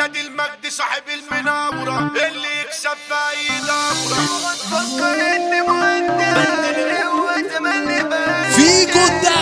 نادي المجد صاحب المناورة اللي يكسب في اي دورة. تفكر اني مهندس فيكو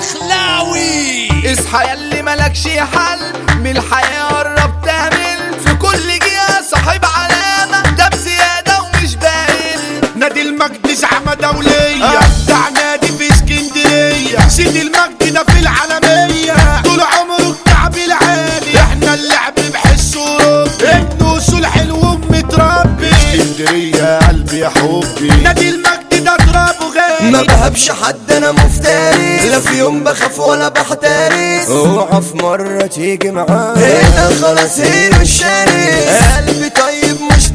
الدخلاوي. اصحى ياللي ملكش حل من الحياة قرب تعمل في كل جهة صاحب علامة ده بزيادة ومش باين. نادي المجد زعمة دولية بتاع نادي في اسكندرية. سيدي المجد ده في العالمية طول عمره الكعب العالي. احنا اللعب بحس وربي ابن اصول حلو ومتربي. اسكندرية قلبي يا حبي نادي المجد ده ترابه غالي. ما بهبش حد انا مفترس لا في يوم بخاف ولا بحترس. اوعى في مرة تيجي معايا هنا خلاص هنا الشارس. قلبي طيب مش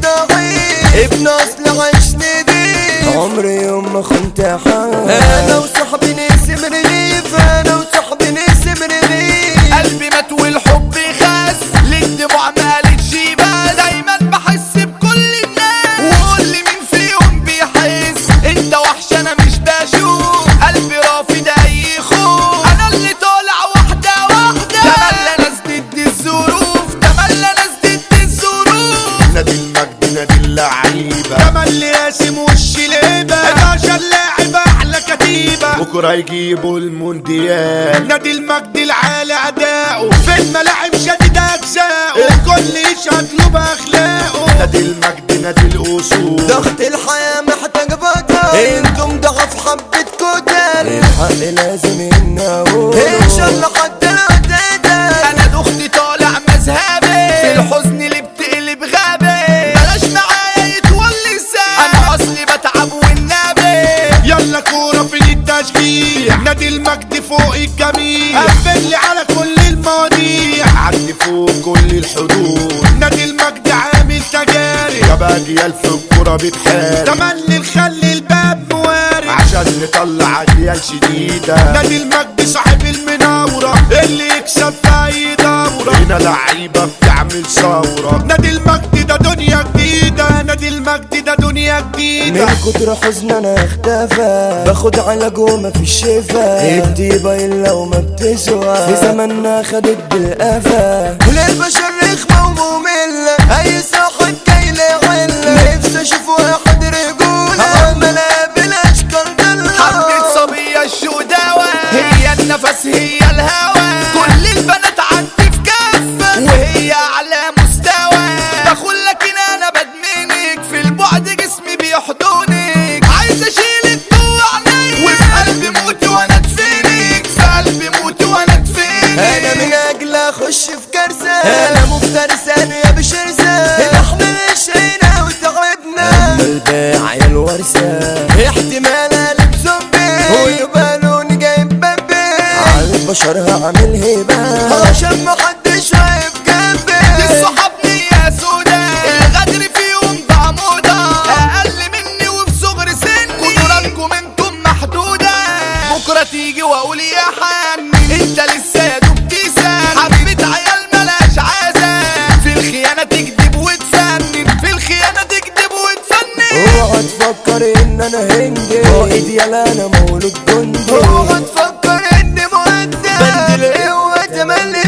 ضعيف ابن اصل عايش نضيف. عمري يوم ما خنت حال انا وصاحبي نقسم رغيف. انا وصاحبي نقسم رغيف. قلبي مات والحب خاس ليه دموع مالتش بس. دايما بحس بكل الناس وقول لي مين فيهم بيحس. انت وحش انا مش بشوف قلبي رافض اي خوف. انا اللي طالع واحدة واحدة تملى ناس ضد الظروف. تملى ناس ضد الظروف. نادي المجد نادي اللعيبة تملي قاسم وش لعبة 11 لاعب احلى كتيبة بكرة يجيبوا المونديال. نادي المجد العالي اداؤه في الملاعب شديد اجزاؤه الكل يشهد له باخلاقه. نادي المجد نادي الاصول ضغط الحياة محتاج بطل. انتم ضعف حبة كتل. الحق لازم ينقول ان شاء الله حد لو تقدر. انا دختي طالع مذهبي في الحزن اللي بتقلب غابي. بلاش معايا يتولي ساعة انا اصلي بتعب والنبي. يلا كورة في التشجيع. نادي المجد فوق الجميع قفل لي على كل المواضيع. عدي فوق كل الحدود. نادي المجد عامل تجارب جاب اجيال في الكورة بتحارب. تملي نخلي الباب موارد عشان نطلع اجيال شديدة. نادي المجد صاحب المناورة اللي يكسب في اي دورة. هنا لعيبة بتعمل ثورة. نادي المجد ده دنيا جديدة. نادي المجد ده دنيا جديدة. من كتر حزن انا اختفى باخد علاج ومفيش شفا. الكتيبة الا وما بتسوى في زماننا خدت بالقفا. للبشر رخمة ومملة اي صاحب جاي لعلة. نفسي اشوف واحد رجولة عمال اقابل اشكال ضلة. حبيت صبية الشقداوة هي النفس هي الهوى. كل البنات عندي في كفة وهي اعلى مستوى. باخد لكن انا بدمنك في البعد جسمي بيحضنك. عايز اشيلك جوه عينيا وفي قلبي موت وانا ادفنك. في قلبي موت وانا ادفنك. انا من اجل اخش في كارثة. انا مفترس انا يا بشرسة. احنا مشينا وتعبنا اما الباع يا الورثة. احتمال الف زومبي ويبقى لوني جايب بامبي. على البشر هعمل هبة عشان محدش واقف جنبي. الصحاب نية سودا الغدر فيهم بعمودة. اقل مني وفي صغر سني قدراتكم انتم محدودة. بكرة تيجي واقول يا حني انت لسه يا دوب تسال. حبيبة عيال ملاش عازة في الخيانة تكذب وتفنن. في الخيانة تكذب وتفنن. اوعى تفكر ان انا هندي قائد يالا انا مولود جندي. اوعى تفكر اني مهندس بند القوة تملي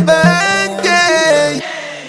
بندي.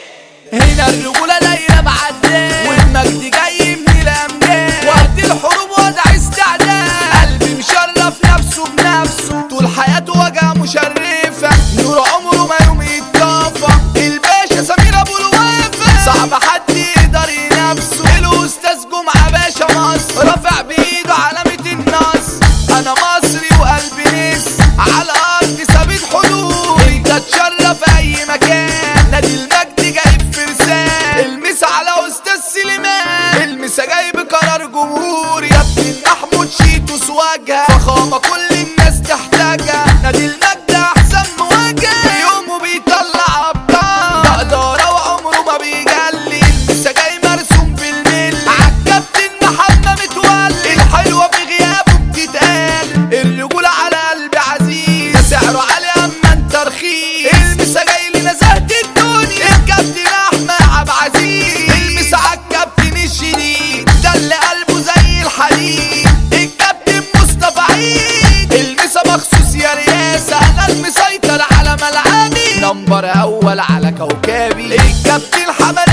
هنا الرجولة دايرة بعداد والمجد جاي من الأمجاد. وقت الحروب وضع استعداد. قلبي مشرف نفسه بنفسه طول حياته وجهة مشرفة. نور عمره ما يوم يتطفى. الباشا سمير أبو الوفا صعب حد يقدر ينافسه. الأستاذ جمعة باشا مصر رافع بإيده علامة النصر. أنا مصري وقلبي نس على الأرض ثابت حدود. أنت تشرف أي مكان. نادي المجد جايب فرسان. المسا على أستاذ سليمان. المسا جايب قرار جمهور. يا ابن محمود شيتوس واجهة فخامة كل الناس تحتاجها. نادي المجد أحسن مواجهة يومه بيطلع أبطال. ده إدارة وعمره ما بيجلي. المسا جاي مرسوم في المل عالكابتن محمد متولي. الحلوة في غيابه بتتقال. الرجولة على قلبي عزيز ده سعره عالي أما انت رخيص. المسا جاي لنا زهد الدنيا الكابتن أحمد عبد العزيز. المسا عالكابتن الشديد ده اللي قلبه زي الحديد. الكابتن مصطفى عيد. المسا مخصوص يا رياسة أنا المسيطر على ملعبي. نمبر أول على كوكبي الكابتن حمد